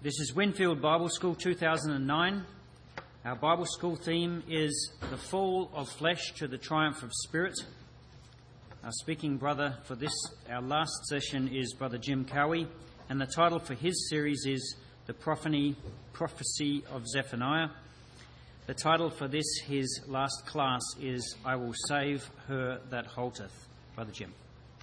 This is Winfield Bible School 2009. Our Bible School theme is The Fall of Flesh to the Triumph of Spirit. Our speaking brother for this, our last session, is Brother Jim Cowie, and the title for his series is The Prophecy of Zephaniah. The title for this, his last class, is I Will Save Her That Halteth. Brother Jim.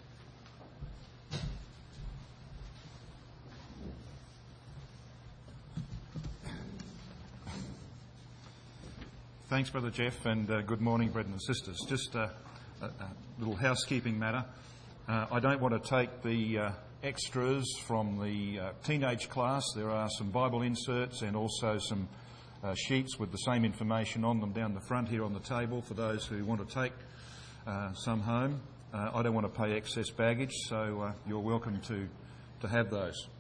Thanks, Brother Jeff, and good morning, brethren and sisters. Just a little housekeeping matter. I don't want to take the extras from the teenage class. There are some Bible inserts and also some sheets with the same information on them down the front here on the table for those who want to take some home. I don't want to pay excess baggage, so you're welcome to have those.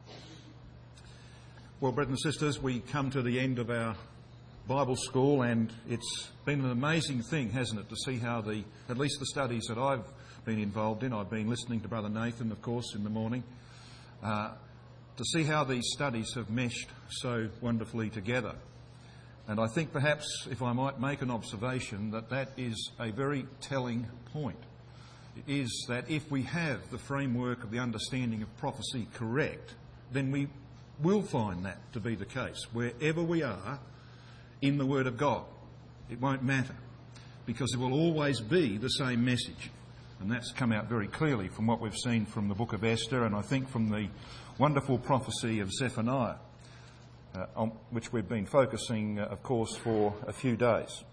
Well, brethren and sisters, we come to the end of our Bible school, and it's been an amazing thing, hasn't it, to see how at least the studies that I've been involved in, I've been listening to Brother Nathan, of course, in the morning, to see how these studies have meshed so wonderfully together. And I think perhaps, if I might make an observation, that is a very telling point. It is that if we have the framework of the understanding of prophecy correct, then we will find that to be the case. Wherever we are in the Word of God, it won't matter, because it will always be the same message. And that's come out very clearly from what we've seen from the book of Esther, and I think from the wonderful prophecy of Zephaniah, on which we've been focusing, of course, for a few days.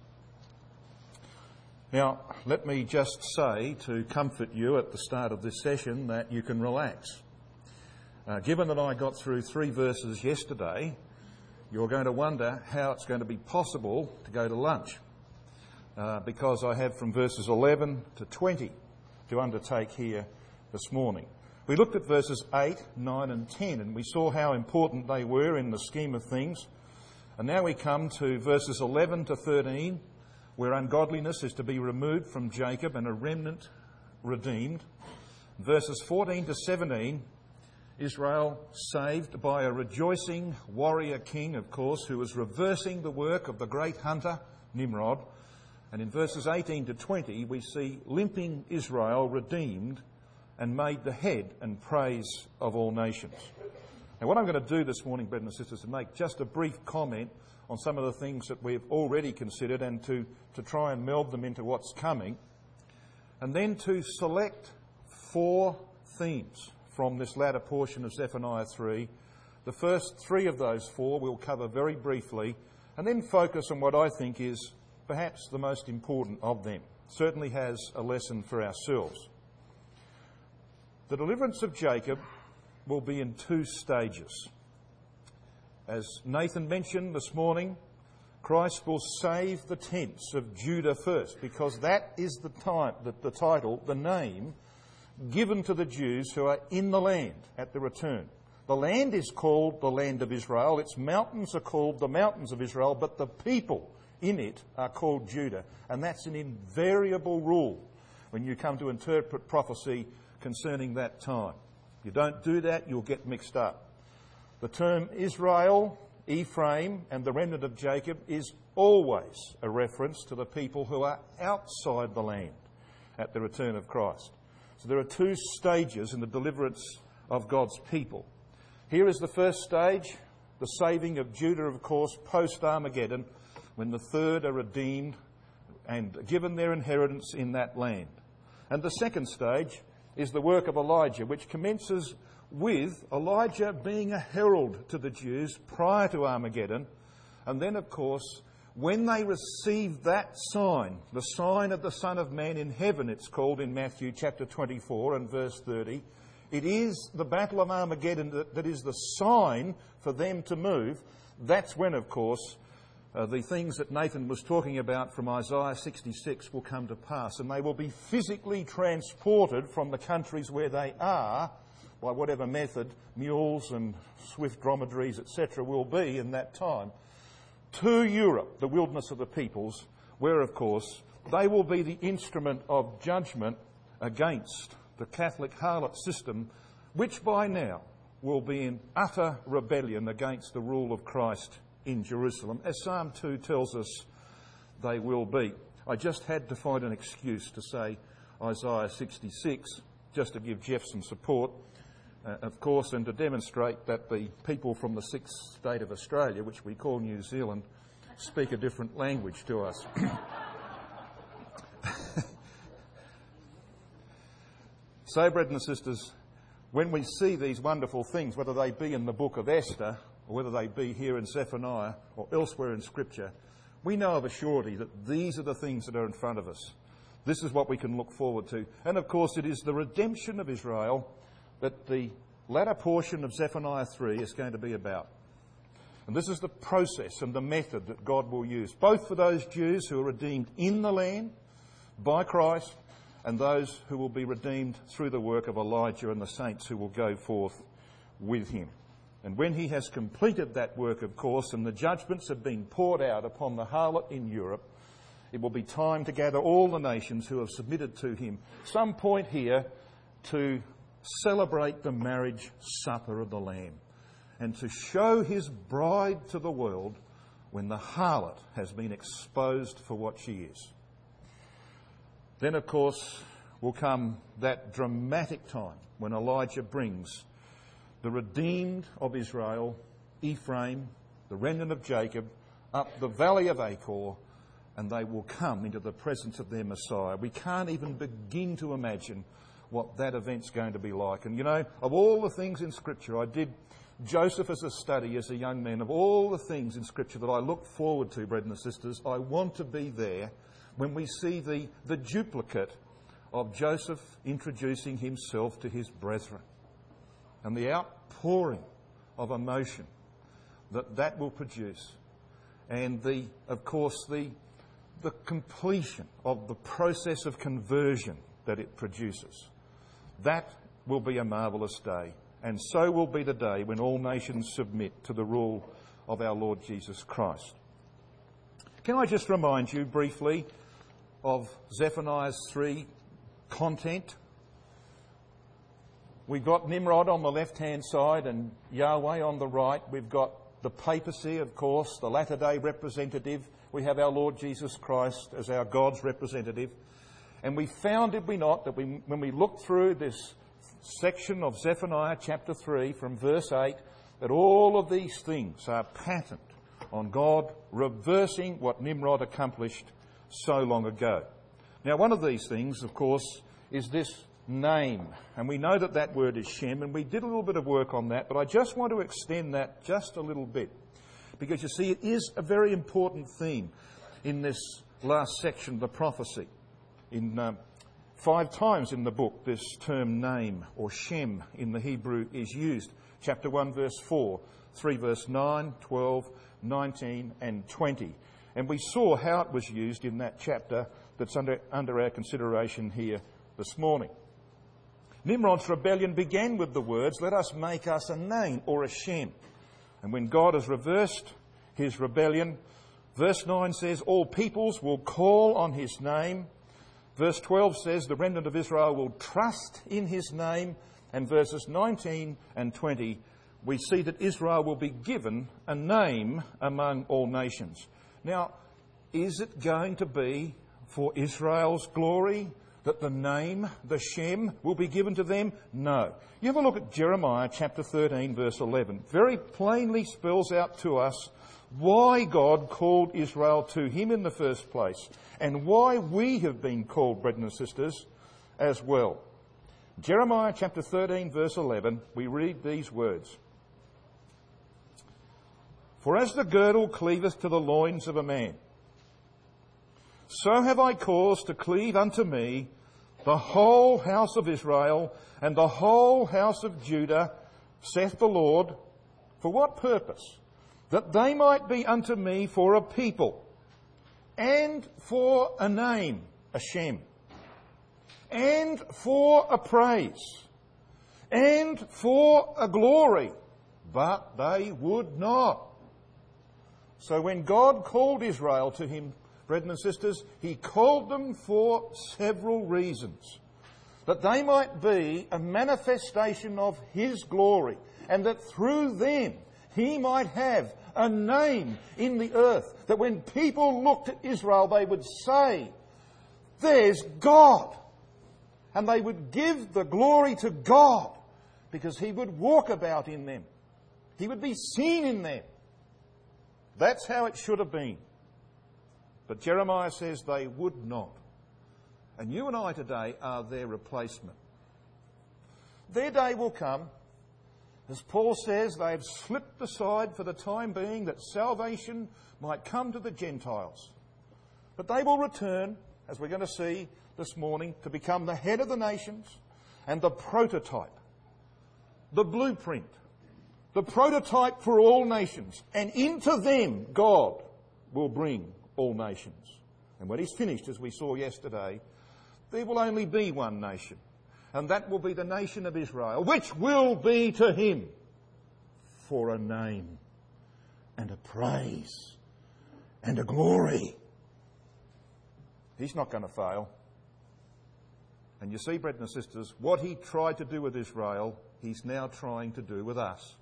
Now, let me just say, to comfort you at the start of this session, that you can relax. Given that I got through 3 verses yesterday, you're going to wonder how it's going to be possible to go to lunch, because I have from verses 11 to 20 to undertake here this morning. We looked at verses 8, 9 and 10, and we saw how important they were in the scheme of things. And now we come to verses 11 to 13, where ungodliness is to be removed from Jacob and a remnant redeemed. Verses 14 to 17, Israel saved by a rejoicing warrior king, of course, who was reversing the work of the great hunter, Nimrod. And in verses 18 to 20, we see limping Israel redeemed and made the head and praise of all nations. Now, what I'm going to do this morning, brethren and sisters, is make just a brief comment on some of the things that we've already considered, and to try and meld them into what's coming, and then to select 4 themes from this latter portion of Zephaniah 3. The first 3 of those 4 we'll cover very briefly, and then focus on what I think is perhaps the most important of them. Certainly has a lesson for ourselves. The deliverance of Jacob will be in 2 stages. As Nathan mentioned this morning, Christ will save the tents of Judah first, because that is the title, the name given to the Jews who are in the land at the return. The land is called the land of Israel. Its mountains are called the mountains of Israel, but the people in it are called Judah. And that's an invariable rule when you come to interpret prophecy concerning that time. If you don't do that, you'll get mixed up. The term Israel, Ephraim, and the remnant of Jacob is always a reference to the people who are outside the land at the return of Christ. So there are 2 stages in the deliverance of God's people. Here is the first stage, the saving of Judah, of course, post-Armageddon, when the third are redeemed and given their inheritance in that land. And the second stage is the work of Elijah, which commences with Elijah being a herald to the Jews prior to Armageddon. And then, of course, when they receive that sign, the sign of the Son of Man in heaven, it's called in Matthew chapter 24 and verse 30, it is the battle of Armageddon that is the sign for them to move. That's when, of course, the things that Nathan was talking about from Isaiah 66 will come to pass, and they will be physically transported from the countries where they are, by whatever method mules and swift dromedaries, etc., will be in that time, to Europe, the wilderness of the peoples, where, of course, they will be the instrument of judgment against the Catholic harlot system, which by now will be in utter rebellion against the rule of Christ in Jerusalem, as Psalm 2 tells us they will be. I just had to find an excuse to say Isaiah 66, just to give Jeff some support, of course, and to demonstrate that the people from the sixth state of Australia, which we call New Zealand, speak a different language to us. So, brethren and sisters, when we see these wonderful things, whether they be in the book of Esther, or whether they be here in Zephaniah, or elsewhere in Scripture, we know of a surety that these are the things that are in front of us. This is what we can look forward to. And of course, it is the redemption of Israel that the latter portion of Zephaniah 3 is going to be about. And this is the process and the method that God will use, both for those Jews who are redeemed in the land by Christ, and those who will be redeemed through the work of Elijah and the saints who will go forth with him. And when he has completed that work, of course, and the judgments have been poured out upon the harlot in Europe, it will be time to gather all the nations who have submitted to him, some point here, to celebrate the marriage supper of the Lamb and to show his bride to the world when the harlot has been exposed for what she is. Then, of course, will come that dramatic time when Elijah brings the redeemed of Israel, Ephraim, the remnant of Jacob, up the valley of Achor, and they will come into the presence of their Messiah. We can't even begin to imagine what that event's going to be like. And you know, of all the things in Scripture, I did Joseph as a study as a young man. Of all the things in Scripture that I look forward to, brethren and sisters, I want to be there when we see the duplicate of Joseph introducing himself to his brethren, and the outpouring of emotion that will produce, and of course the completion of the process of conversion that it produces. That will be a marvellous day, and so will be the day when all nations submit to the rule of our Lord Jesus Christ. Can I just remind you briefly of Zephaniah 3 content? We've got Nimrod on the left-hand side and Yahweh on the right. We've got the papacy, of course, the latter-day representative. We have our Lord Jesus Christ as our God's representative. And we found, did we not, that when we looked through this section of Zephaniah chapter 3 from verse 8, that all of these things are patterned on God reversing what Nimrod accomplished so long ago. Now, one of these things, of course, is this name. And we know that that word is Shem, and we did a little bit of work on that, but I just want to extend that just a little bit. Because you see, it is a very important theme in this last section of the prophecy. In 5 times in the book, this term name, or Shem in the Hebrew, is used. Chapter 1, verse 4, 3, verse 9, 12, 19, and 20. And we saw how it was used in that chapter that's under our consideration here this morning. Nimrod's rebellion began with the words, "Let us make us a name," or a Shem. And when God has reversed his rebellion, verse 9 says, "All peoples will call on his name." Verse 12 says, "The remnant of Israel will trust in his name." And verses 19 and 20, we see that Israel will be given a name among all nations. Now, is it going to be for Israel's glory that the name, the Shem, will be given to them? No. You have a look at Jeremiah chapter 13, verse 11. Very plainly spells out to us why God called Israel to him in the first place, and why we have been called, brethren and sisters, as well. Jeremiah chapter 13, verse 11, we read these words. "For as the girdle cleaveth to the loins of a man, so have I caused to cleave unto me the whole house of Israel and the whole house of Judah, saith the Lord. For what purpose? That they might be unto me for a people, and for a name," a Shem, "and for a praise, and for a glory, but they would not." So when God called Israel to him, brethren and sisters, he called them for several reasons. that they might be a manifestation of his glory, and that through them he might have a name in the earth, that when people looked at Israel they would say, there's God. And they would give the glory to God because he would walk about in them. He would be seen in them. That's how it should have been. But Jeremiah says they would not. And you and I today are their replacement. Their day will come. As Paul says, they have slipped aside for the time being that salvation might come to the Gentiles. But they will return, as we're going to see this morning, to become the head of the nations and the prototype, the blueprint, the prototype for all nations. And into them God will bring all nations. And when he's finished, as we saw yesterday, there will only be one nation. And that will be the nation of Israel, which will be to him for a name and a praise and a glory. He's not going to fail. And you see, brethren and sisters, what he tried to do with Israel, he's now trying to do with us.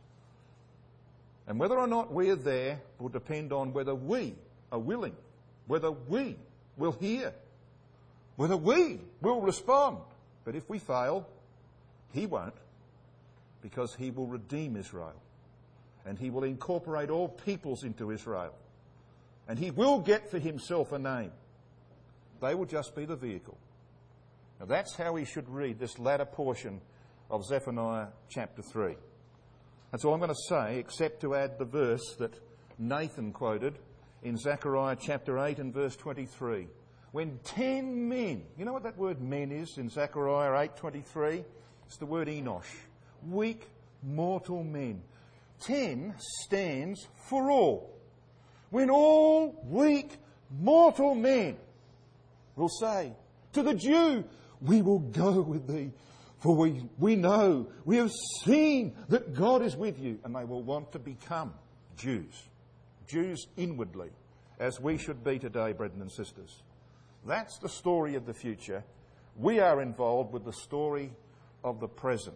And whether or not we're there will depend on whether we are willing, whether we will hear, whether we will respond. But if we fail, he won't, because he will redeem Israel. And he will incorporate all peoples into Israel. And he will get for himself a name. They will just be the vehicle. Now that's how we should read this latter portion of Zephaniah chapter 3. That's all I'm going to say, except to add the verse that Nathan quoted in Zechariah chapter 8 and verse 23. When 10 men, you know what that word men is in Zechariah 8:23? It's the word Enosh. Weak, mortal men. 10 stands for all. When all weak, mortal men will say to the Jew, we will go with thee, for we know, we have seen that God is with you. And they will want to become Jews. Jews inwardly, as we should be today, brethren and sisters. That's the story of the future. We are involved with the story of the present.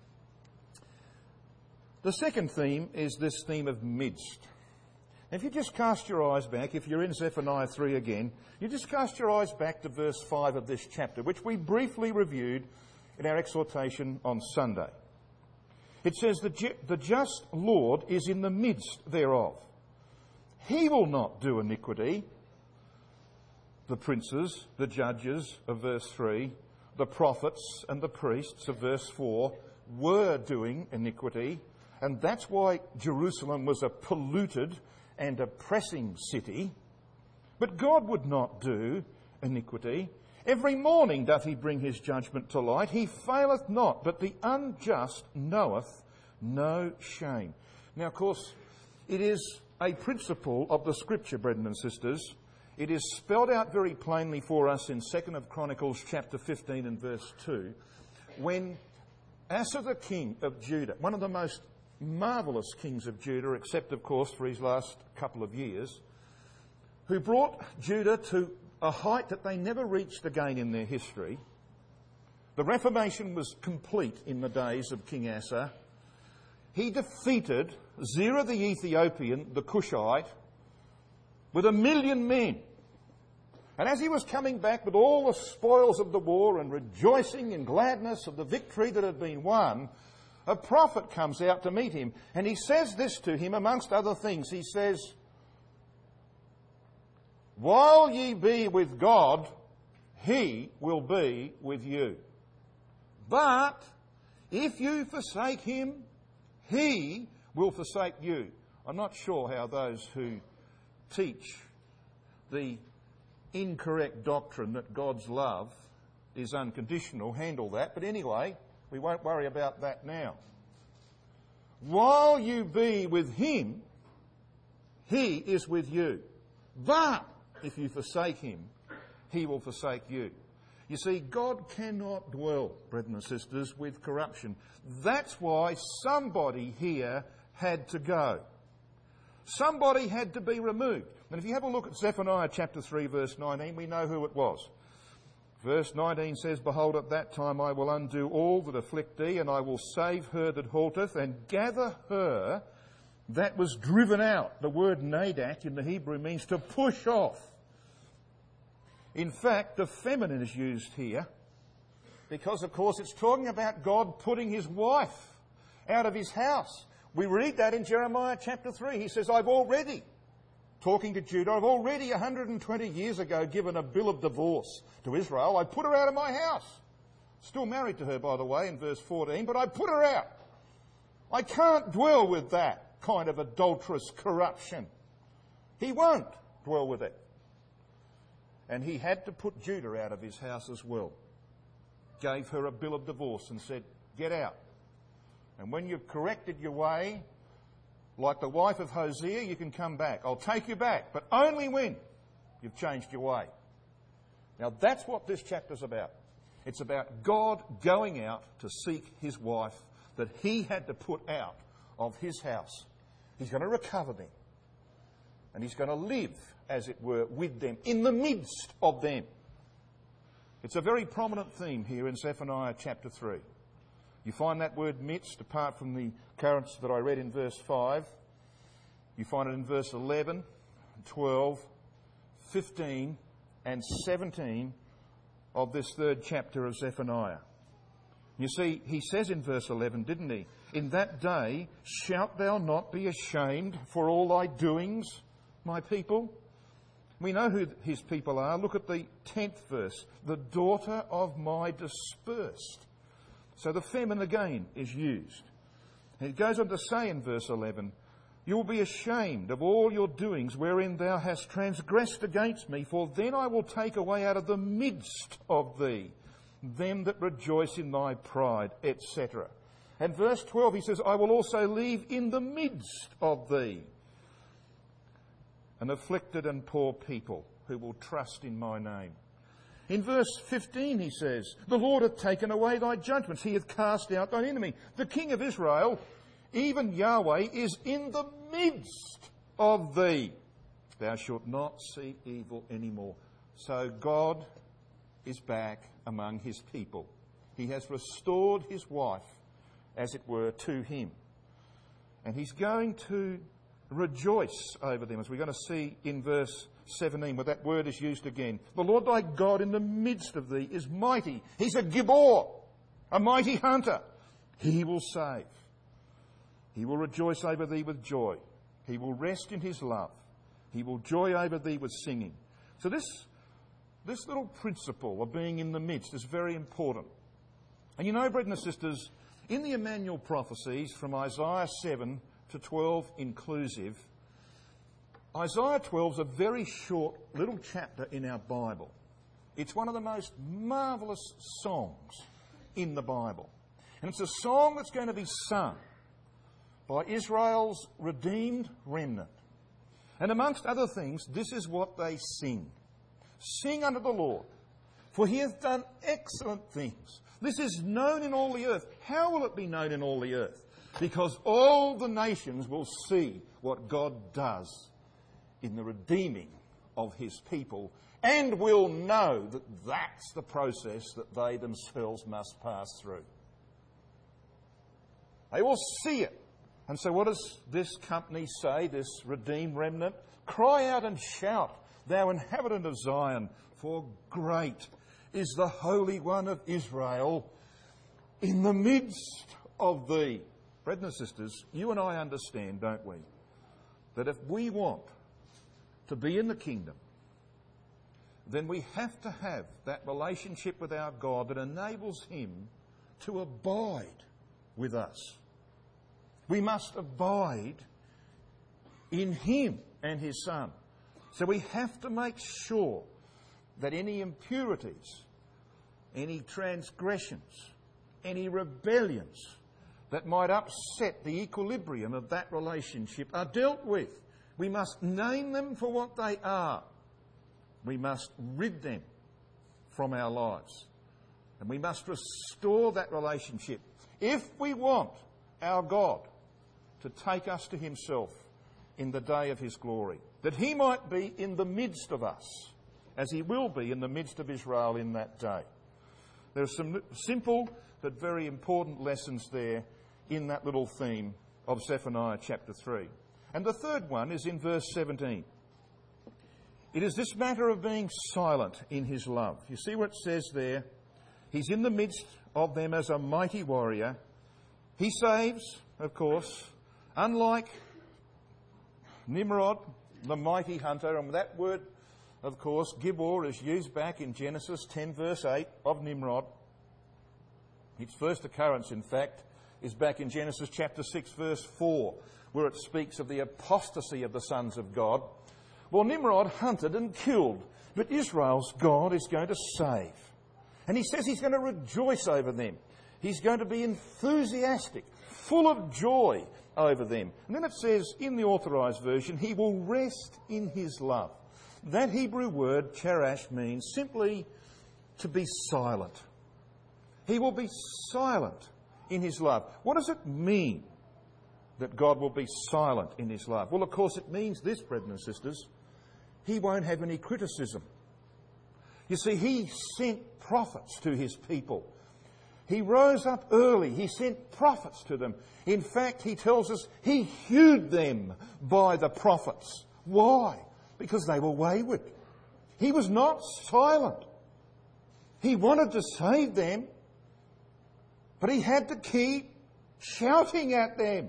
The second theme is this theme of midst. If you just cast your eyes back, if you're in Zephaniah 3 again, you just cast your eyes back to verse 5 of this chapter, which we briefly reviewed in our exhortation on Sunday. It says, the just Lord is in the midst thereof. He will not do iniquity. The princes, the judges of verse 3, the prophets and the priests of verse 4 were doing iniquity, and that's why Jerusalem was a polluted and oppressing city. But God would not do iniquity. Every morning doth he bring his judgment to light. He faileth not, but the unjust knoweth no shame. Now, of course, it is a principle of the Scripture, brethren and sisters. It is spelled out very plainly for us in 2 Chronicles chapter 15 and verse 2, when Asa the king of Judah, one of the most marvellous kings of Judah, except of course for his last couple of years, who brought Judah to a height that they never reached again in their history. The Reformation was complete in the days of King Asa. He defeated Zerah the Ethiopian, the Cushite, with 1 million men. And as he was coming back with all the spoils of the war and rejoicing in gladness of the victory that had been won, a prophet comes out to meet him, and he says this to him, amongst other things. He says, while ye be with God, he will be with you. But if you forsake him, he will forsake you. I'm not sure how those who teach the incorrect doctrine that God's love is unconditional handle that, but anyway, we won't worry about that now. While you be with him, he is with you. But if you forsake him, he will forsake you. You see, God cannot dwell, brethren and sisters, with corruption. That's why somebody here had to go. Somebody had to be removed. And if you have a look at Zephaniah chapter 3 verse 19, we know who it was. Verse 19 says, Behold, at that time I will undo all that afflict thee, and I will save her that halteth, and gather her that was driven out. The word nadak in the Hebrew means to push off. In fact, the feminine is used here because, of course, it's talking about God putting his wife out of his house. We read that in Jeremiah chapter 3. He says, I've already, talking to Judah, I've already 120 years ago given a bill of divorce to Israel. I put her out of my house. Still married to her, by the way, in verse 14, but I put her out. I can't dwell with that kind of adulterous corruption. He won't dwell with it. And he had to put Judah out of his house as well. Gave her a bill of divorce and said, get out. And when you've corrected your way, like the wife of Hosea, you can come back. I'll take you back, but only when you've changed your way. Now that's what this chapter's about. It's about God going out to seek his wife that he had to put out of his house. He's going to recover them. And he's going to live, as it were, with them, in the midst of them. It's a very prominent theme here in Zephaniah chapter 3. You find that word midst, apart from the occurrence that I read in verse 5. You find it in verse 11, 12, 15 and 17 of this third chapter of Zephaniah. You see, he says in verse 11, didn't he? In that day shalt thou not be ashamed for all thy doings, my people? We know who his people are. Look at the 10th verse. The daughter of my dispersed. So the feminine again is used. And it goes on to say in verse 11, you will be ashamed of all your doings wherein thou hast transgressed against me, for then I will take away out of the midst of thee them that rejoice in thy pride, etc. And verse 12, he says, I will also leave in the midst of thee an afflicted and poor people who will trust in my name. In verse 15 he says, the Lord hath taken away thy judgments, he hath cast out thine enemy. The King of Israel, even Yahweh, is in the midst of thee. Thou shalt not see evil anymore. So God is back among his people. He has restored his wife, as it were, to him. And he's going to rejoice over them, as we're going to see in verse 17, where that word is used again. The Lord thy God in the midst of thee is mighty. He's a Gibor, a mighty hunter. He will save. He will rejoice over thee with joy. He will rest in his love. He will joy over thee with singing. So this little principle of being in the midst is very important. And you know, brethren and sisters, in the Emmanuel prophecies from Isaiah 7 to 12 inclusive, Isaiah 12 is a very short little chapter in our Bible. It's one of the most marvellous songs in the Bible. And it's a song that's going to be sung by Israel's redeemed remnant. And amongst other things, this is what they sing. Sing unto the Lord, for he hath done excellent things. This is known in all the earth. How will it be known in all the earth? Because all the nations will see what God does in the redeeming of his people, and will know that that's the process that they themselves must pass through. They will see it. And so what does this company say, this redeemed remnant? Cry out and shout, thou inhabitant of Zion, for great is the Holy One of Israel in the midst of thee. Brethren and sisters, you and I understand, don't we, that if we want to be in the kingdom, then we have to have that relationship with our God that enables him to abide with us. We must abide in him and his Son. So we have to make sure that any impurities, any transgressions, any rebellions that might upset the equilibrium of that relationship are dealt with. We must name them for what they are. We must rid them from our lives. And we must restore that relationship if we want our God to take us to himself in the day of his glory, that he might be in the midst of us as he will be in the midst of Israel in that day. There are some simple but very important lessons there in that little theme of Zephaniah chapter 3. And the third one is in verse 17. It is this matter of being silent in his love. You see what it says there? He's in the midst of them as a mighty warrior. He saves, of course, unlike Nimrod, the mighty hunter. And that word, of course, Gibor, is used back in Genesis 10 verse 8 of Nimrod. Its first occurrence, in fact, is back in Genesis chapter 6 verse 4, where it speaks of the apostasy of the sons of God. Well, Nimrod hunted and killed, but Israel's God is going to save. And he says he's going to rejoice over them. He's going to be enthusiastic, full of joy over them. And then it says in the Authorised Version, he will rest in his love. That Hebrew word, charash, means simply to be silent. He will be silent in his love. What does it mean that God will be silent in his love? Well, of course, it means this, brethren and sisters. He won't have any criticism. You see, he sent prophets to his people. He rose up early. He sent prophets to them. In fact, he tells us he hewed them by the prophets. Why? Because they were wayward. He was not silent. He wanted to save them, but he had to keep shouting at them,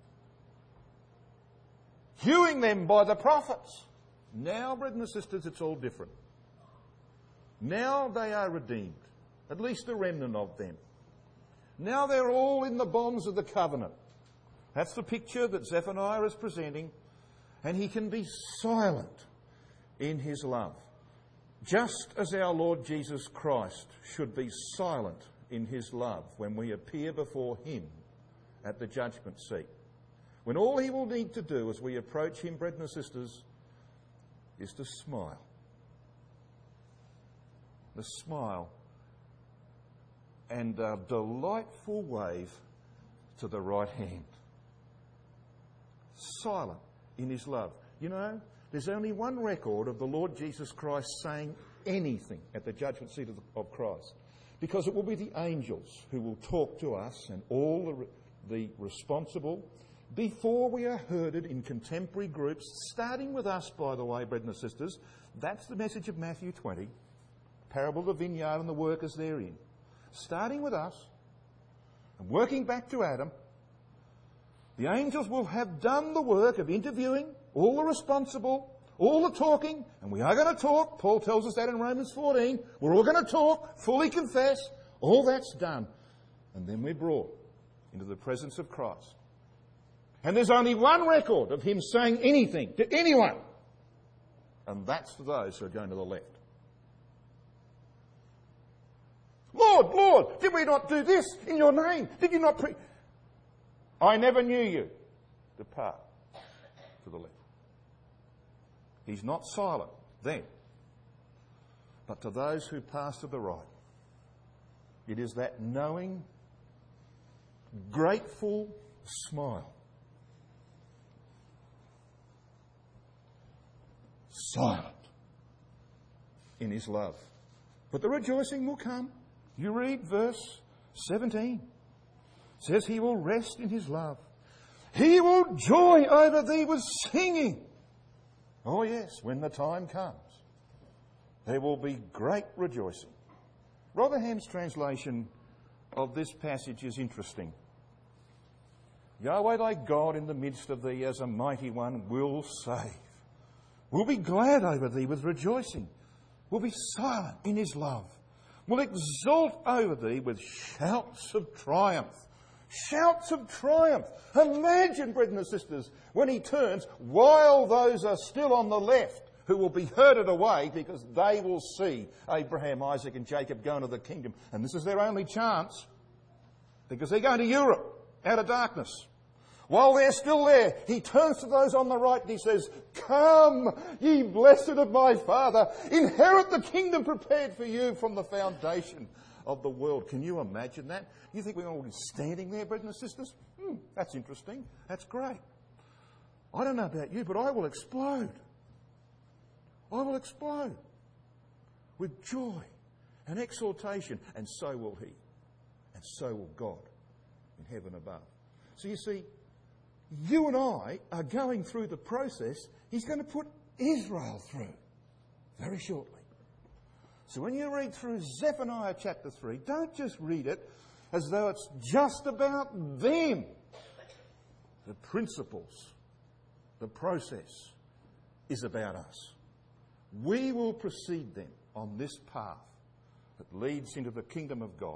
hewing them by the prophets. Now, brethren and sisters, it's all different. Now they are redeemed, at least a remnant of them. Now they're all in the bonds of the covenant. That's the picture that Zephaniah is presenting, and he can be silent in his love. Just as our Lord Jesus Christ should be silent in his love when we appear before him at the judgment seat. When all he will need to do as we approach him, brethren and sisters, is to smile. The smile and a delightful wave to the right hand. Silent in his love. You know, there's only one record of the Lord Jesus Christ saying anything at the judgment seat of Christ, because it will be the angels who will talk to us and all the responsible before we are herded in contemporary groups, starting with us, by the way, brethren and sisters. That's the message of Matthew 20, parable of the vineyard and the workers therein. Starting with us and working back to Adam, the angels will have done the work of interviewing all the responsible, all the talking, and we are going to talk. Paul tells us that in Romans 14. We're all going to talk, fully confess. All that's done. And then we're brought into the presence of Christ. And there's only one record of him saying anything to anyone. And that's for those who are going to the left. Lord, Lord, did we not do this in your name? Did you not I never knew you. Depart to the left. He's not silent then. But to those who pass to the right, it is that knowing, grateful smile. Silent in his love. But the rejoicing will come. You read verse 17. It says he will rest in his love. He will joy over thee with singing. Oh yes, when the time comes, there will be great rejoicing. Rotherham's translation of this passage is interesting. Yahweh thy God in the midst of thee as a mighty one will save. We'll be glad over thee with rejoicing. We'll be silent in his love. We'll exult over thee with shouts of triumph. Shouts of triumph. Imagine, brethren and sisters, when he turns, while those are still on the left, who will be herded away because they will see Abraham, Isaac and Jacob go into the kingdom. And this is their only chance, because they're going to Europe, out of darkness. While they're still there, he turns to those on the right and he says, "Come, ye blessed of my Father, inherit the kingdom prepared for you from the foundation of the world." Can you imagine that? You think we're all standing there, brethren and sisters? That's interesting. That's great. I don't know about you, but I will explode. I will explode. with joy and exultation, and so will he, and so will God in heaven above. So you see, you and I are going through the process he's going to put Israel through very shortly. So when you read through Zephaniah chapter 3, don't just read it as though it's just about them. The principles, the process is about us. We will precede them on this path that leads into the kingdom of God.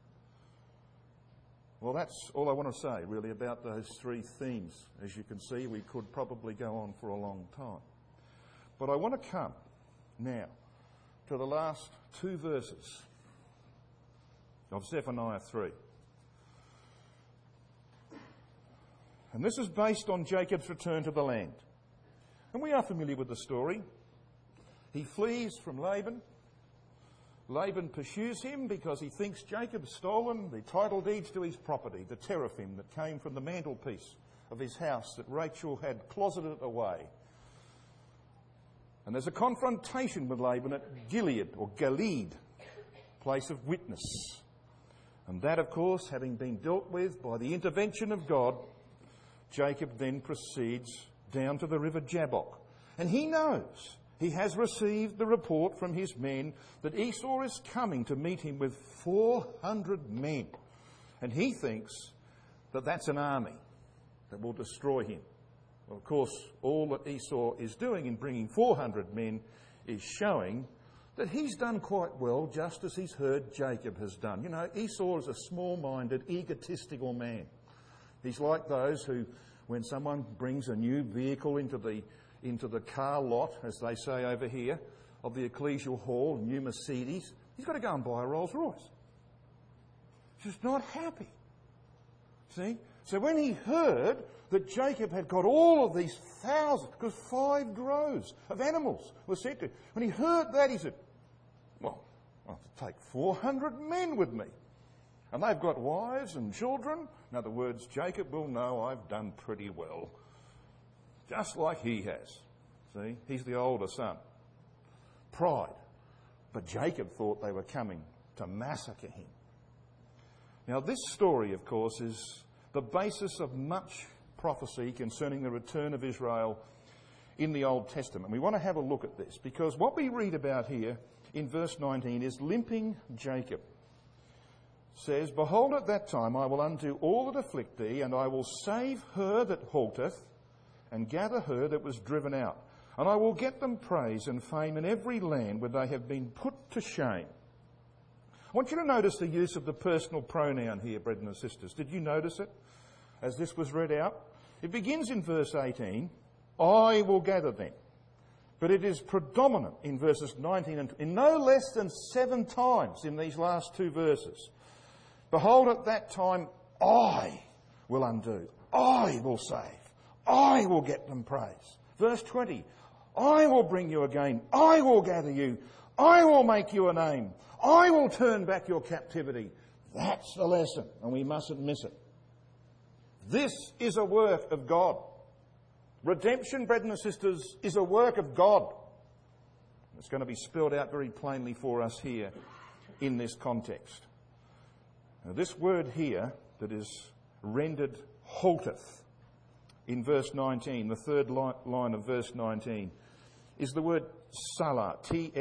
Well, that's all I want to say, really, about those three themes. As you can see, we could probably go on for a long time. But I want to come now to the last two verses of Zephaniah 3. And this is based on Jacob's return to the land. And we are familiar with the story. He flees from Laban. Laban pursues him because he thinks Jacob has stolen the title deeds to his property, the teraphim that came from the mantelpiece of his house that Rachel had closeted away. And there's a confrontation with Laban at Gilead, or Galeed, place of witness. And that, of course, having been dealt with by the intervention of God, Jacob then proceeds down to the river Jabbok. And he knows, he has received the report from his men that Esau is coming to meet him with 400 men. And he thinks that that's an army that will destroy him. Well, of course, all that Esau is doing in bringing 400 men is showing that he's done quite well, just as he's heard Jacob has done. You know, Esau is a small-minded, egotistical man. He's like those who, when someone brings a new vehicle into the car lot, as they say over here, of the ecclesial hall, new Mercedes, he's got to go and buy a Rolls Royce. He's just not happy. See? So when he heard that Jacob had got all of these thousands, because 5 droves of animals were sent to him, when he heard that, he said, well, I'll have to take 400 men with me. And they've got wives and children. In other words, Jacob will know I've done pretty well. Just like he has. See, he's the older son. Pride. But Jacob thought they were coming to massacre him. Now, this story, of course, is the basis of much prophecy concerning the return of Israel in the Old Testament. We want to have a look at this, because what we read about here in verse 19 is limping Jacob. It says, "Behold, at that time I will undo all that afflict thee, and I will save her that halteth, and gather her that was driven out. And I will get them praise and fame in every land where they have been put to shame." I want you to notice the use of the personal pronoun here, brethren and sisters. Did you notice it as this was read out? It begins in verse 18, "I will gather them." But it is predominant in verses 19 and in no less than 7 times in these last 2 verses. "Behold, at that time I will undo, I will save, I will get them praise." Verse 20, "I will bring you again, I will gather you, I will make you a name, I will turn back your captivity." That's the lesson, and we mustn't miss it. This is a work of God. Redemption, brethren and sisters, is a work of God. It's going to be spelled out very plainly for us here in this context. Now, this word here that is rendered halteth in verse 19, the third line of verse 19, is the word Tsala,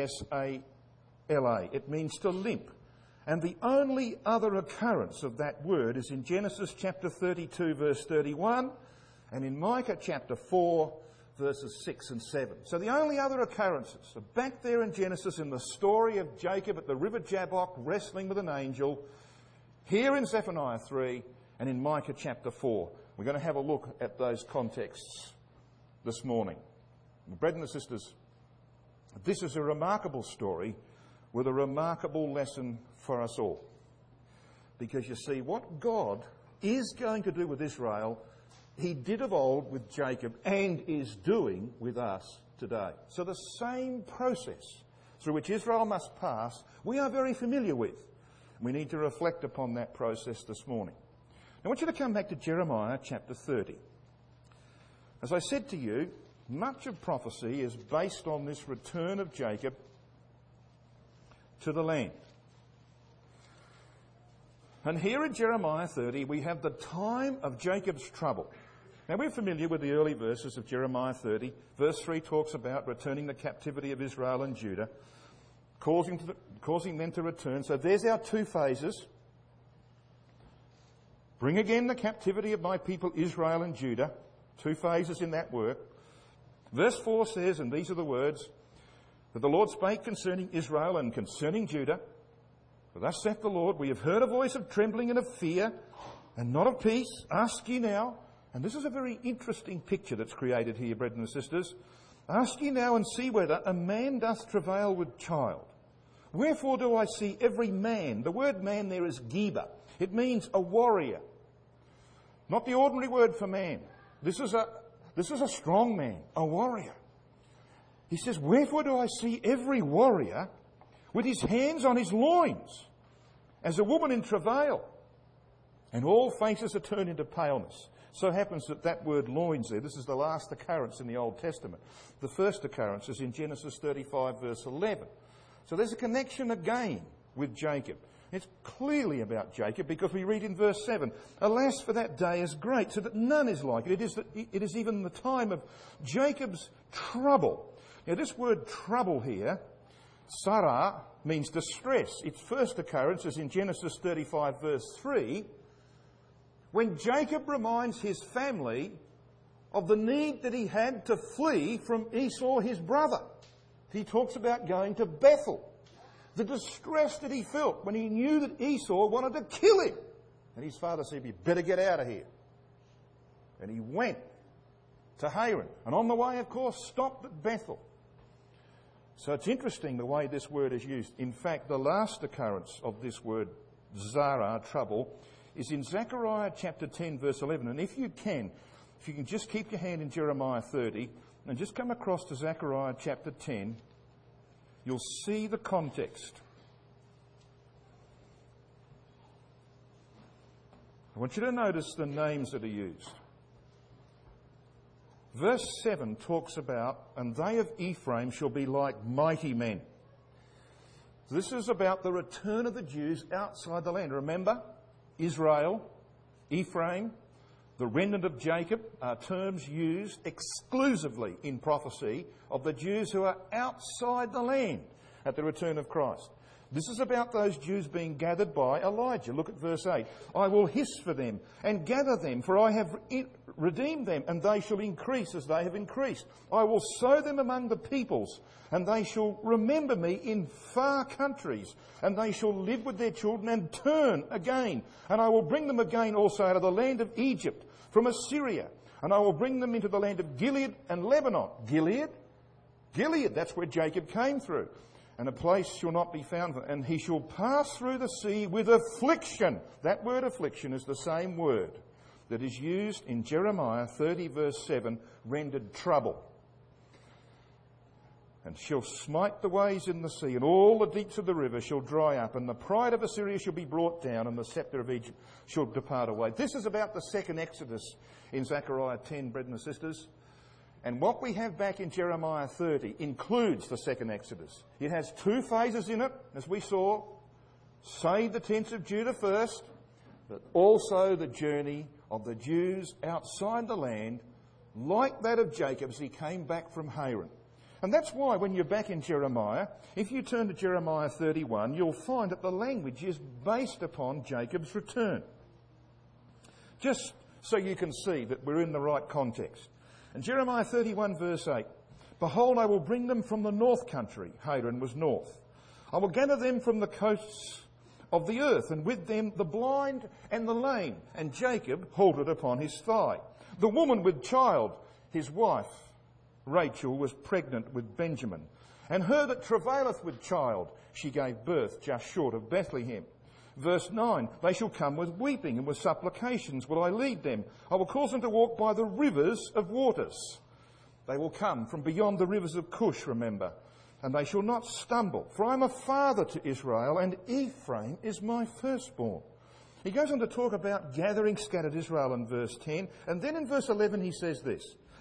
T-S-A-L-A. It means to limp. And the only other occurrence of that word is in Genesis chapter 32, verse 31, and in Micah chapter 4, verses 6 and 7. So the only other occurrences are back there in Genesis in the story of Jacob at the river Jabbok wrestling with an angel, here in Zephaniah 3, and in Micah chapter 4. We're going to have a look at those contexts this morning. Brethren and sisters, this is a remarkable story with a remarkable lesson for us all. Because you see, what God is going to do with Israel, he did of old with Jacob and is doing with us today. So the same process through which Israel must pass, we are very familiar with. We need to reflect upon that process this morning. I want you to come back to Jeremiah chapter 30. As I said to you, much of prophecy is based on this return of Jacob to the land. And here in Jeremiah 30, we have the time of Jacob's trouble. Now, we're familiar with the early verses of Jeremiah 30. Verse 3 talks about returning the captivity of Israel and Judah, causing them to return. So there's our two phases. Bring again the captivity of my people Israel and Judah. Two phases in that work. Verse 4 says, and these are the words, that the Lord spake concerning Israel and concerning Judah. For thus saith the Lord, we have heard a voice of trembling and of fear, and not of peace. Ask ye now, and this is a very interesting picture that's created here, brethren and sisters. Ask ye now and see whether a man doth travail with child. Wherefore do I see every man, the word man there is Geba. It means a warrior. Not the ordinary word for man. This is a strong man, a warrior. He says, wherefore do I see every warrior with his hands on his loins, as a woman in travail, and all faces are turned into paleness. So happens that word loins there, this is the last occurrence in the Old Testament. The first occurrence is in Genesis 35 verse 11. So there's a connection again with Jacob. It's clearly about Jacob because we read in verse 7, alas, for that day is great, so that none is like it. It is even the time of Jacob's trouble. Now this word trouble here, Sarah, means distress. Its first occurrence is in Genesis 35 verse 3, when Jacob reminds his family of the need that he had to flee from Esau, his brother. He talks about going to Bethel. The distress that he felt when he knew that Esau wanted to kill him. And his father said, you better get out of here. And he went to Haran. And on the way, of course, stopped at Bethel. So it's interesting the way this word is used. In fact, the last occurrence of this word, Zara, trouble, is in Zechariah chapter 10, verse 11. And if you can just keep your hand in Jeremiah 30 and just come across to Zechariah chapter 10, you'll see the context. I want you to notice the names that are used. Verse 7 talks about, and they of Ephraim shall be like mighty men. This is about the return of the Jews outside the land. Remember, Israel, Ephraim, the remnant of Jacob are terms used exclusively in prophecy of the Jews who are outside the land at the return of Christ. This is about those Jews being gathered by Elijah. Look at verse 8. I will hiss for them and gather them, for I have redeemed them, and they shall increase as they have increased. I will sow them among the peoples, and they shall remember me in far countries, and they shall live with their children and turn again. And I will bring them again also out of the land of Egypt, from Assyria, and I will bring them into the land of Gilead and Lebanon. Gilead, that's where Jacob came through. And a place shall not be found for, and he shall pass through the sea with affliction. That word affliction is the same word that is used in Jeremiah 30 verse 7, rendered trouble. And shall smite the ways in the sea, and all the deeps of the river shall dry up, and the pride of Assyria shall be brought down, and the sceptre of Egypt shall depart away. This is about the second Exodus in Zechariah 10, brethren and sisters. And what we have back in Jeremiah 30 includes the second Exodus. It has two phases in it, as we saw. Save the tents of Judah first, but also the journey of the Jews outside the land, like that of Jacob as he came back from Haran. And that's why when you're back in Jeremiah, if you turn to Jeremiah 31, you'll find that the language is based upon Jacob's return. Just so you can see that we're in the right context. And Jeremiah 31 verse 8, behold, I will bring them from the north country. Haran was north. I will gather them from the coasts of the earth, and with them the blind and the lame. And Jacob halted upon his thigh. The woman with child, his wife, Rachel, was pregnant with Benjamin. And her that travaileth with child, she gave birth just short of Bethlehem. Verse 9, they shall come with weeping, and with supplications will I lead them. I will cause them to walk by the rivers of waters. They will come from beyond the rivers of Cush, remember, and they shall not stumble. For I am a father to Israel, and Ephraim is my firstborn. He goes on to talk about gathering scattered Israel in verse 10, and then in verse 11 he says this,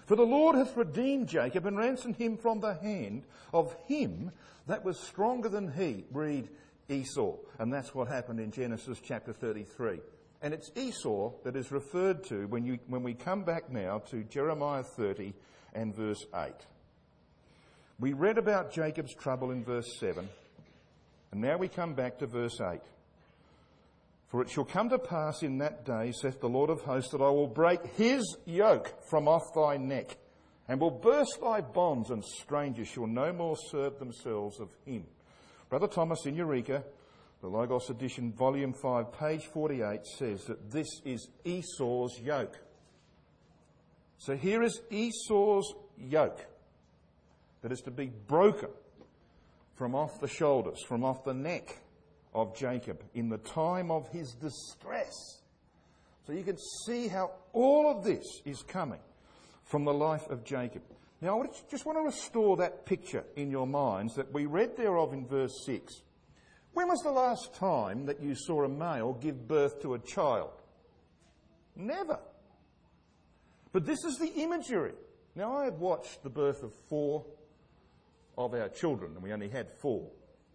For the Lord hath redeemed Jacob and ransomed him from the hand of him that was stronger than he. Read Esau. And that's what happened in Genesis chapter 33. And it's Esau that is referred to when we come back now to Jeremiah 30 and verse 8. We read about Jacob's trouble in verse 7. And now we come back to verse 8. For it shall come to pass in that day, saith the Lord of hosts, that I will break his yoke from off thy neck, and will burst thy bonds, and strangers shall no more serve themselves of him. Brother Thomas in Eureka, the Logos edition, volume 5, page 48, says that this is Esau's yoke. So here is Esau's yoke that is to be broken from off the shoulders, from off the neck of Jacob in the time of his distress. So you can see how all of this is coming from the life of Jacob. Now I just want to restore that picture in your minds that we read thereof in verse 6. When was the last time that you saw a male give birth to a child? Never. But this is the imagery. Now I had watched the birth of 4 of our children, and we only had 4.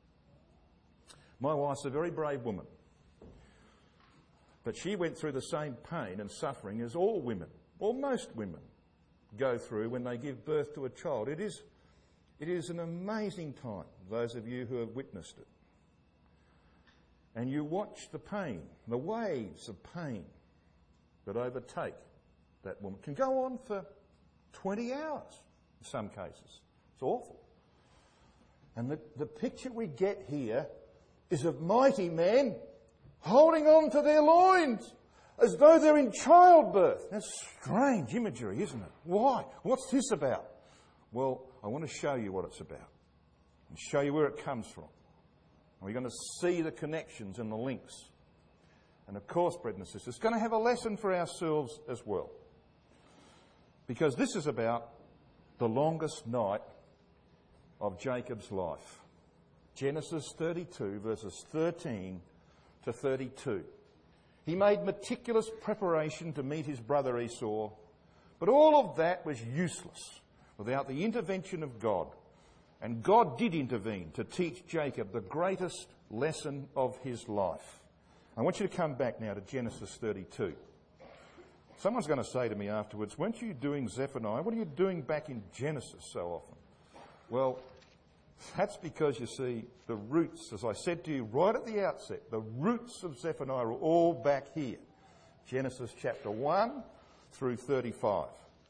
My wife's a very brave woman. But she went through the same pain and suffering as all women, or most women, go through when they give birth to a child. It is an amazing time, those of you who have witnessed it. And you watch the pain, the waves of pain that overtake that woman. It can go on for 20 hours in some cases. It's awful. And the picture we get here is of mighty men holding on to their loins as though they're in childbirth. That's strange imagery, isn't it? Why? What's this about? Well, I want to show you what it's about and show you where it comes from. And we're going to see the connections and the links. And of course, brethren and sisters, it's going to have a lesson for ourselves as well. Because this is about the longest night of Jacob's life. Genesis 32, verses 13 to 32. He made meticulous preparation to meet his brother Esau, but all of that was useless without the intervention of God. And God did intervene to teach Jacob the greatest lesson of his life. I want you to come back now to Genesis 32. Someone's going to say to me afterwards, weren't you doing Zephaniah? What are you doing back in Genesis so often? Well, that's because, you see, the roots, as I said to you right at the outset, the roots of Zephaniah are all back here. Genesis chapter 1 through 35.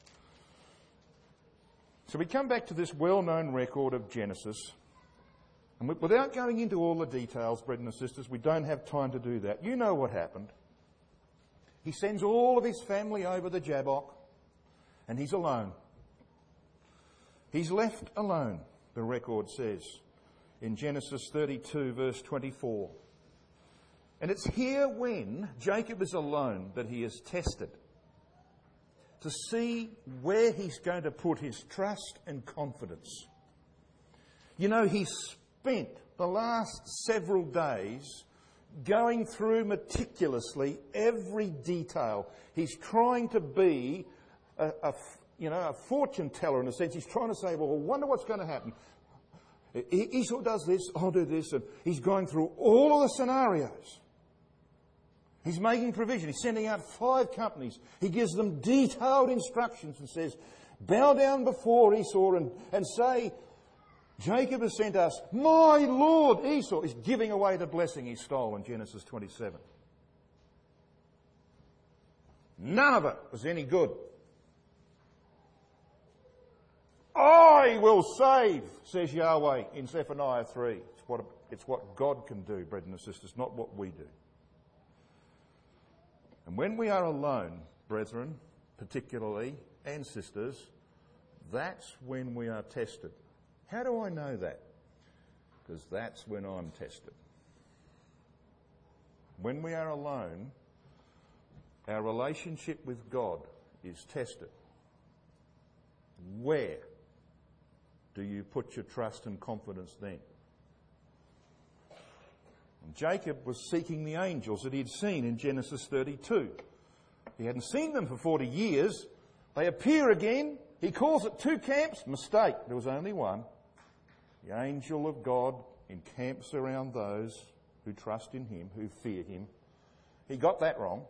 So we come back to this well-known record of Genesis. And without going into all the details, brethren and sisters, we don't have time to do that. You know what happened. He sends all of his family over the Jabbok, and he's alone. He's left alone, the record says, in Genesis 32, verse 24. And it's here when Jacob is alone that he is tested to see where he's going to put his trust and confidence. You know, he spent the last several days going through meticulously every detail. He's trying to be a fortune teller in a sense. He's trying to say, well, I wonder what's going to happen. Esau does this, I'll do this. And he's going through all of the scenarios. He's making provision. He's sending out 5 companies. He gives them detailed instructions and says, bow down before Esau and say, Jacob has sent us. My Lord Esau is giving away the blessing he stole in Genesis 27. None of it was any good. I will save, says Yahweh in Zephaniah 3. It's what God can do, brethren and sisters, not what we do. And when we are alone, brethren, particularly, and sisters, that's when we are tested. How do I know that? Because that's when I'm tested. When we are alone, our relationship with God is tested. Where do you put your trust and confidence then? And Jacob was seeking the angels that he had seen in Genesis 32. He hadn't seen them for 40 years. They appear again, He calls it two camps. Mistake. There was only one. The angel of God encamps around those who trust in him, who fear him. He got that wrong.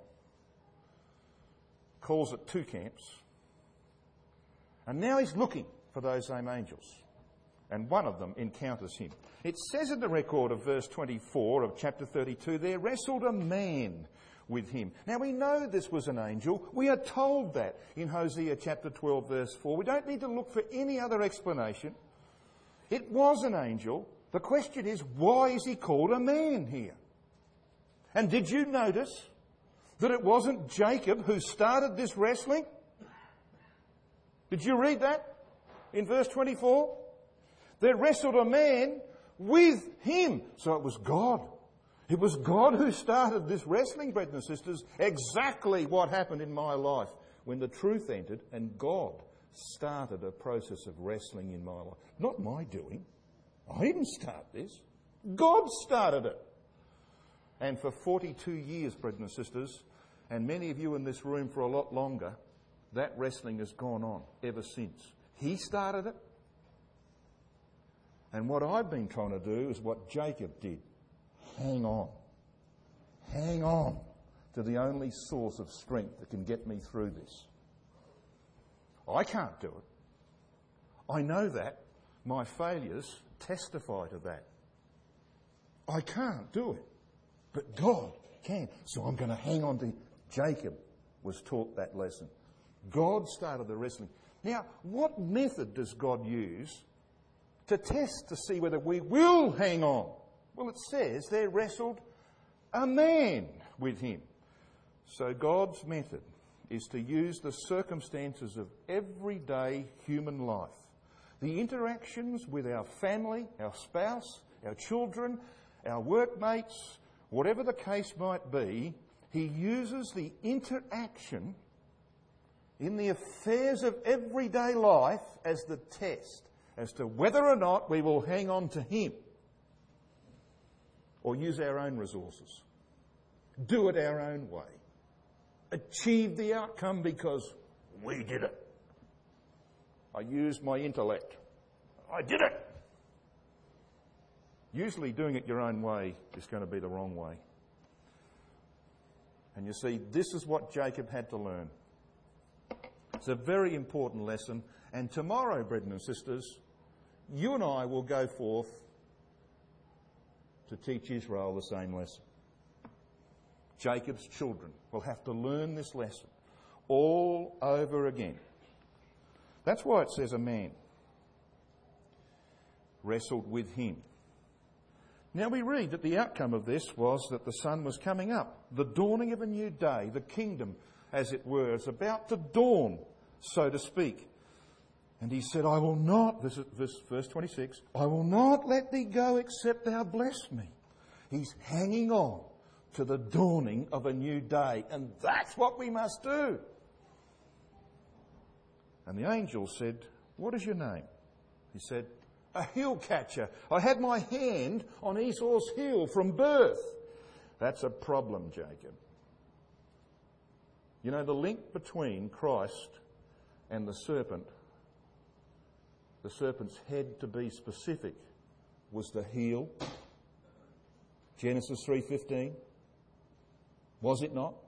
Calls it two camps. And now he's looking for those same angels. And one of them encounters him. It says in the record of verse 24 of chapter 32, there wrestled a man with him. Now we know this was an angel. We are told that in Hosea chapter 12 verse 4. We don't need to look for any other explanation. It was an angel. The question is, why is he called a man here? And did you notice that it wasn't Jacob who started this wrestling? Did you read that in verse 24? There wrestled a man with him. So it was God. It was God who started this wrestling, brothers and sisters. Exactly what happened in my life when the truth entered and God started a process of wrestling in my life. Not my doing. I didn't start this. God started it. And for 42 years, brothers and sisters, and many of you in this room for a lot longer, that wrestling has gone on ever since. He started it. And what I've been trying to do is what Jacob did. Hang on. Hang on to the only source of strength that can get me through this. I can't do it. I know that. My failures testify to that. I can't do it. But God can. So I'm going to hang on to... Jacob was taught that lesson. God started the wrestling. Now, what method does God use to test to see whether we will hang on? Well, it says there wrestled a man with him. So God's method is to use the circumstances of everyday human life, the interactions with our family, our spouse, our children, our workmates, whatever the case might be. He uses the interaction in the affairs of everyday life as the test as to whether or not we will hang on to him or use our own resources, do it our own way, achieve the outcome because we did it. I used my intellect. I did it. Usually doing it your own way is going to be the wrong way. And you see, this is what Jacob had to learn. It's a very important lesson. And tomorrow, brethren and sisters, you and I will go forth to teach Israel the same lesson. Jacob's children will have to learn this lesson all over again. That's why it says a man wrestled with him. Now we read that the outcome of this was that the sun was coming up. The dawning of a new day, the kingdom, as it were, is about to dawn, so to speak. And he said, I will not, verse 26, I will not let thee go except thou bless me. He's hanging on to the dawning of a new day. And that's what we must do. And the angel said, what is your name? He said, a heel catcher. I had my hand on Esau's heel from birth. That's a problem, Jacob. You know, the link between Christ and the serpent's head, to be specific, was the heel. Genesis 3:15. Was it not?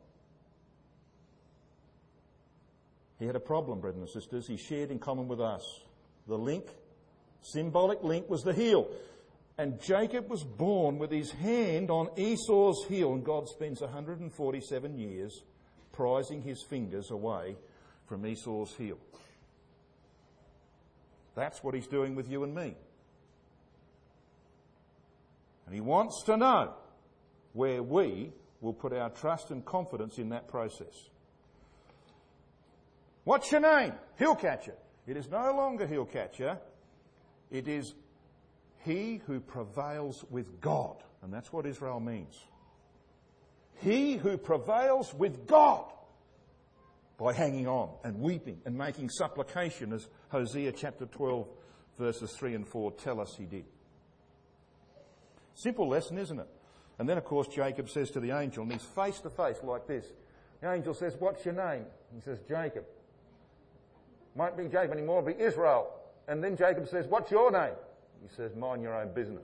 He had a problem, brothers and sisters. He shared in common with us. The link, symbolic link, was the heel. And Jacob was born with his hand on Esau's heel, and God spends 147 years prizing his fingers away from Esau's heel. That's what he's doing with you and me. And he wants to know where we will put our trust and confidence in that process. What's your name? Heel catcher. It is no longer heel catcher. It is he who prevails with God. And that's what Israel means. He who prevails with God by hanging on and weeping and making supplication, as Hosea chapter 12 verses 3 and 4 tell us he did. Simple lesson, isn't it? And then, of course, Jacob says to the angel, and he's face to face like this. The angel says, what's your name? He says, Jacob. Won't be Jacob anymore, it'll be Israel. And then Jacob says, what's your name? He says, mind your own business.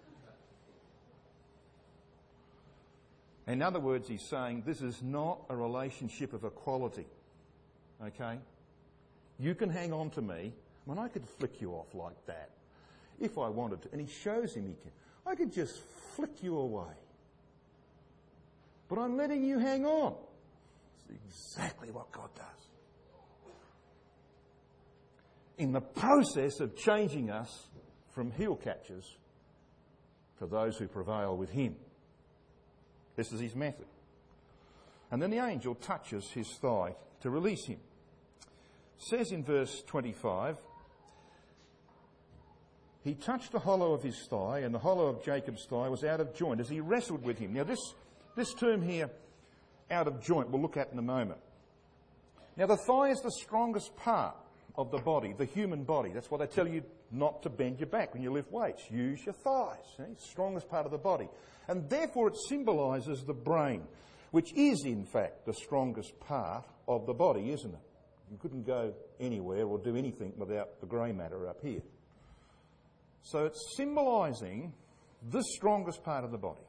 In other words, he's saying this is not a relationship of equality. Okay? You can hang on to me. I mean, I could flick you off like that if I wanted to. And he shows him he can. I could just flick you away. But I'm letting you hang on. It's exactly what God does. In the process of changing us from heel catchers to those who prevail with him. This is his method. And then the angel touches his thigh to release him. It says in verse 25, he touched the hollow of his thigh, and the hollow of Jacob's thigh was out of joint as he wrestled with him. Now this term here, out of joint, we'll look at in a moment. Now the thigh is the strongest part of the body, the human body. That's why they tell you not to bend your back when you lift weights. Use your thighs. It's the strongest part of the body. And therefore it symbolises the brain, which is in fact the strongest part of the body, isn't it? You couldn't go anywhere or do anything without the grey matter up here. So it's symbolising the strongest part of the body.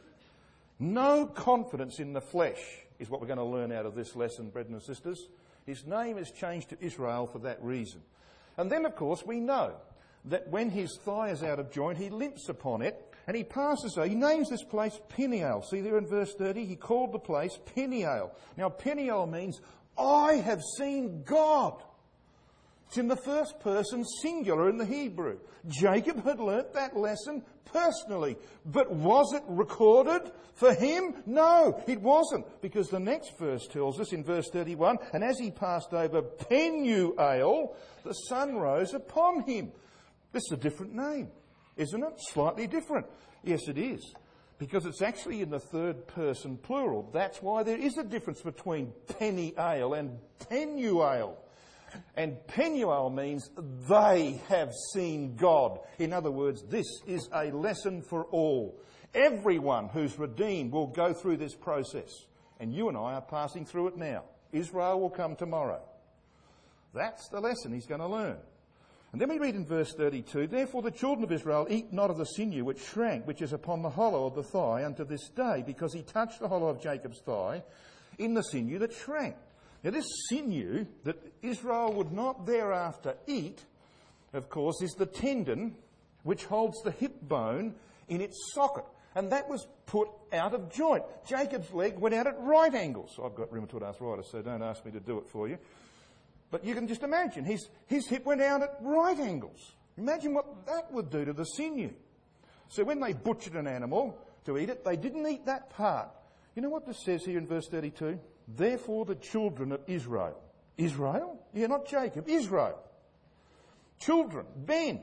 No confidence in the flesh is what we're going to learn out of this lesson, brethren and sisters. His name is changed to Israel for that reason. And then, of course, we know that when his thigh is out of joint, he limps upon it and he passes over. He names this place Peniel. See there in verse 30? He called the place Peniel. Now, Peniel means, I have seen God. It's in the first person singular in the Hebrew. Jacob had learnt that lesson personally. But was it recorded for him? No, it wasn't. Because the next verse tells us in verse 31, and as he passed over Penuel, the sun rose upon him. This is a different name, isn't it? Slightly different. Yes, it is. Because it's actually in the third person plural. That's why there is a difference between Peniel and Penuel. And Penuel means they have seen God. In other words, this is a lesson for all. Everyone who's redeemed will go through this process. And you and I are passing through it now. Israel will come tomorrow. That's the lesson he's going to learn. And then we read in verse 32, therefore the children of Israel eat not of the sinew which shrank, which is upon the hollow of the thigh unto this day, because he touched the hollow of Jacob's thigh in the sinew that shrank. Now this sinew that Israel would not thereafter eat, of course, is the tendon which holds the hip bone in its socket. And that was put out of joint. Jacob's leg went out at right angles. I've got rheumatoid arthritis, so don't ask me to do it for you. But you can just imagine, his hip went out at right angles. Imagine what that would do to the sinew. So when they butchered an animal to eat it, they didn't eat that part. You know what this says here in verse 32? Therefore the children of Israel. Israel? Yeah, not Jacob. Israel. Children. Ben.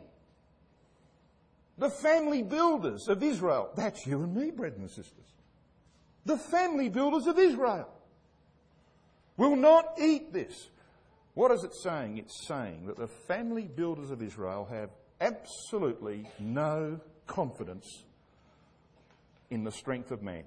The family builders of Israel. That's you and me, brethren and sisters. The family builders of Israel will not eat this. What is it saying? It's saying that the family builders of Israel have absolutely no confidence in the strength of man.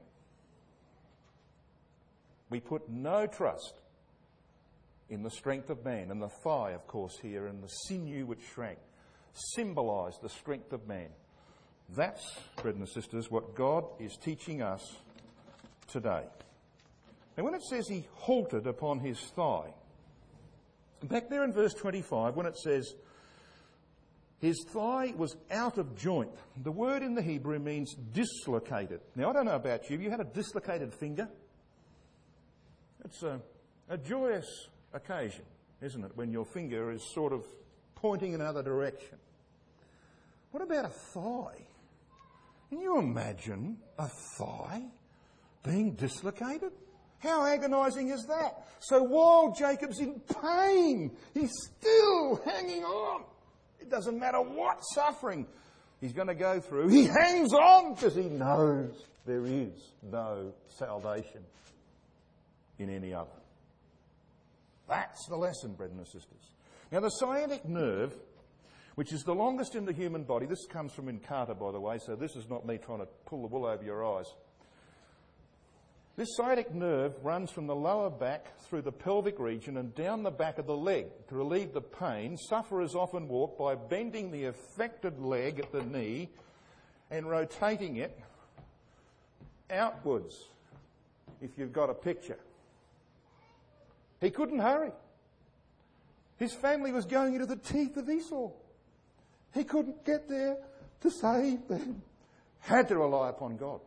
We put no trust in the strength of man. And the thigh, of course, here, and the sinew which shrank, symbolise the strength of man. That's, brethren and sisters, what God is teaching us today. And when it says he halted upon his thigh, back there in verse 25, when it says his thigh was out of joint, the word in the Hebrew means dislocated. Now, I don't know about you. Have you had a dislocated finger? It's a joyous occasion, isn't it, when your finger is sort of pointing in another direction. What about a thigh? Can you imagine a thigh being dislocated? How agonising is that? So while Jacob's in pain, he's still hanging on. It doesn't matter what suffering he's going to go through. He hangs on because he knows there is no salvation in any other. That's the lesson, brethren and sisters. Now, the sciatic nerve, which is the longest in the human body, this comes from Incata, by the way, so this is not me trying to pull the wool over your eyes. This sciatic nerve runs from the lower back through the pelvic region and down the back of the leg. To relieve the pain, sufferers often walk by bending the affected leg at the knee and rotating it outwards, if you've got a picture. He couldn't hurry. His family was going into the teeth of Esau. He couldn't get there to save them. Had to rely upon God.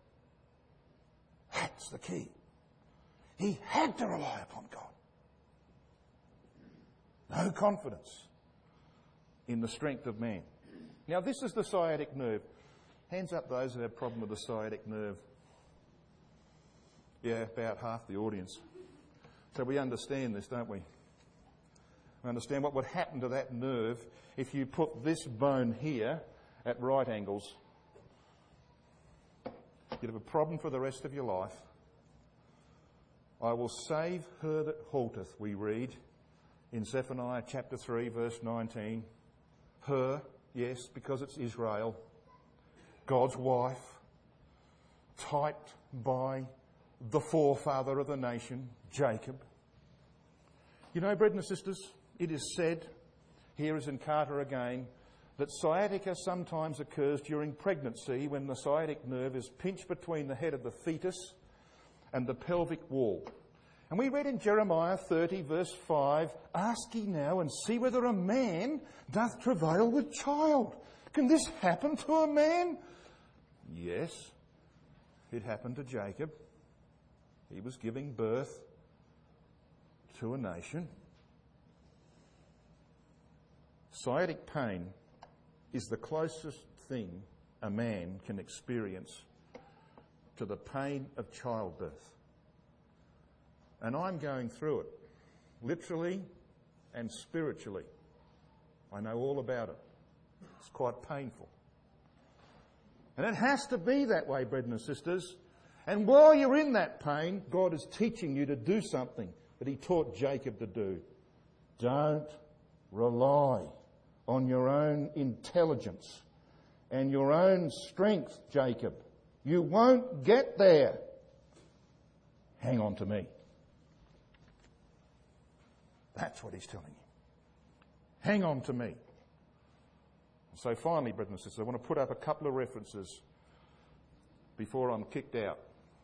That's the key. He had to rely upon God. No confidence in the strength of man. Now, this is the sciatic nerve. Hands up those who have a problem with the sciatic nerve. Yeah, about half the audience. So we understand this, don't we? We understand what would happen to that nerve if you put this bone here at right angles. You'd have a problem for the rest of your life. I will save her that halteth, we read in Zephaniah chapter 3, verse 19. Her, yes, because it's Israel, God's wife, typed by the forefather of the nation, Jacob. You know, brethren and sisters, it is said, here is in Carter again, that sciatica sometimes occurs during pregnancy when the sciatic nerve is pinched between the head of the fetus and the pelvic wall. And we read in Jeremiah 30 verse 5, Ask ye now and see whether a man doth travail with child. Can this happen to a man? Yes, it happened to Jacob. He was giving birth to a nation. Sciatic pain is the closest thing a man can experience to the pain of childbirth. And I'm going through it, literally and spiritually. I know all about it. It's quite painful. And it has to be that way, brethren and sisters. And while you're in that pain, God is teaching you to do something that he taught Jacob to do. Don't rely on your own intelligence and your own strength, Jacob. You won't get there. Hang on to me. That's what he's telling you. Hang on to me. So finally, brethren and sisters, I want to put up a couple of references before I'm kicked out.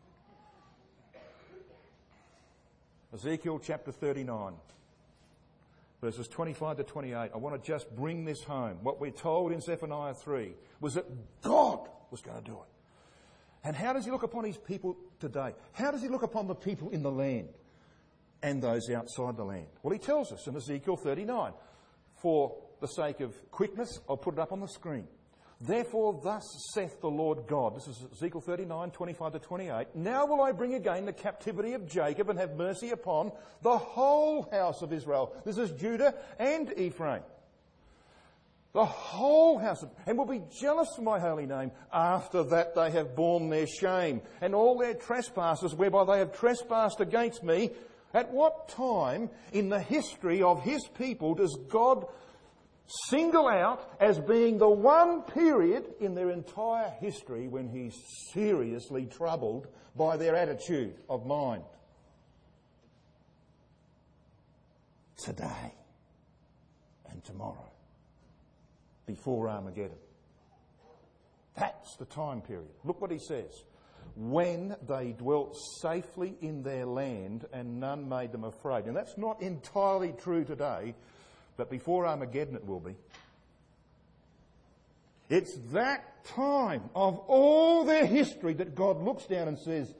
Ezekiel chapter 39. Verses 25 to 28, I want to just bring this home. What we're told in Zephaniah 3 was that God was going to do it. And how does he look upon his people today? How does he look upon the people in the land and those outside the land? Well, he tells us in Ezekiel 39. For the sake of quickness, I'll put it up on the screen. Therefore, thus saith the Lord God. This is Ezekiel 39, 25 to 28. Now will I bring again the captivity of Jacob and have mercy upon the whole house of Israel. This is Judah and Ephraim. The whole house, and will be jealous for my holy name after that they have borne their shame and all their trespasses whereby they have trespassed against me. At what time in the history of his people does God single out as being the one period in their entire history when he's seriously troubled by their attitude of mind? Today and tomorrow, before Armageddon. That's the time period. Look what he says. When they dwelt safely in their land and none made them afraid. And that's not entirely true today, but before Armageddon it will be. It's that time of all their history that God looks down and says,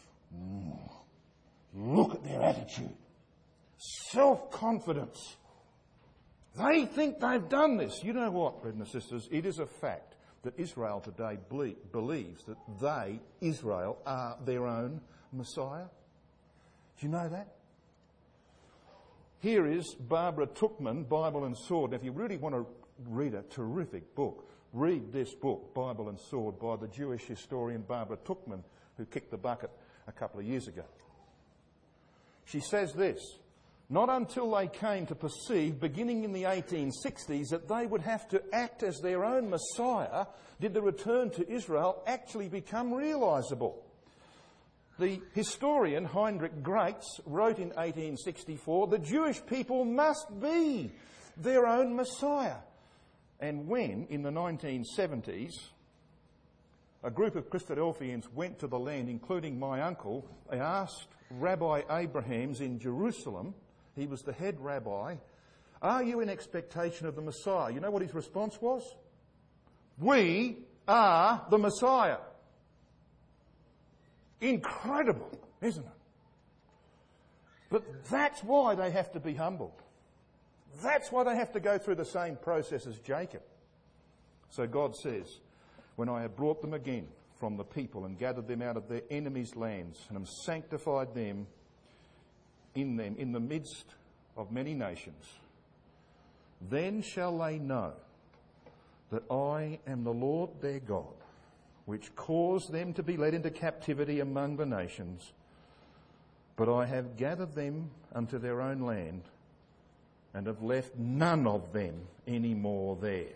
look at their attitude. Self-confidence. They think they've done this. You know what, brethren and sisters? It is a fact that Israel today believes that they, Israel, are their own Messiah. Do you know that? Here is Barbara Tuchman, Bible and Sword. Now, if you really want to read a terrific book, read this book, Bible and Sword, by the Jewish historian Barbara Tuchman, who kicked the bucket a couple of years ago. She says this, not until they came to perceive, beginning in the 1860s, that they would have to act as their own Messiah, did the return to Israel actually become realisable. The historian Heinrich Graetz wrote in 1864, the Jewish people must be their own Messiah. And when, in the 1970s, a group of Christadelphians went to the land, including my uncle, they asked Rabbi Abrahams in Jerusalem, he was the head rabbi, are you in expectation of the Messiah? You know what his response was? We are the Messiah. Incredible, isn't it? But that's why they have to be humbled. That's why they have to go through the same process as Jacob. So God says, when I have brought them again from the people and gathered them out of their enemies' lands and have sanctified them in the midst of many nations, then shall they know that I am the Lord their God, which caused them to be led into captivity among the nations. But I have gathered them unto their own land, and have left none of them any more there.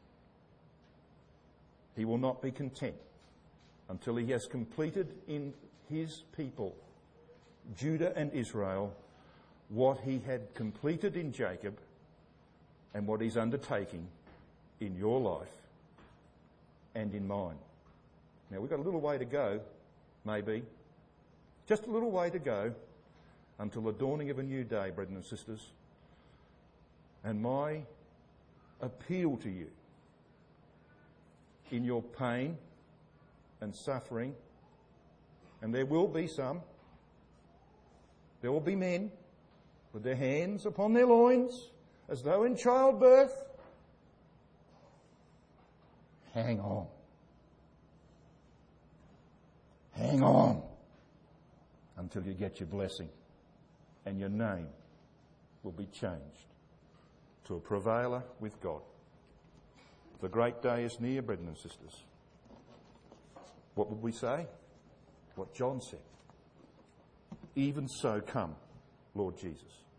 He will not be content until he has completed in his people, Judah and Israel, what he had completed in Jacob and what he's undertaking in your life and in mine. Now, we've got a little way to go, maybe. Just a little way to go until the dawning of a new day, brethren and sisters. And my appeal to you in your pain and suffering, and there will be some, there will be men with their hands upon their loins as though in childbirth. Hang on. Hang on until you get your blessing and your name will be changed to a prevailer with God. The great day is near, brethren and sisters. What would we say? What John said. Even so come, Lord Jesus.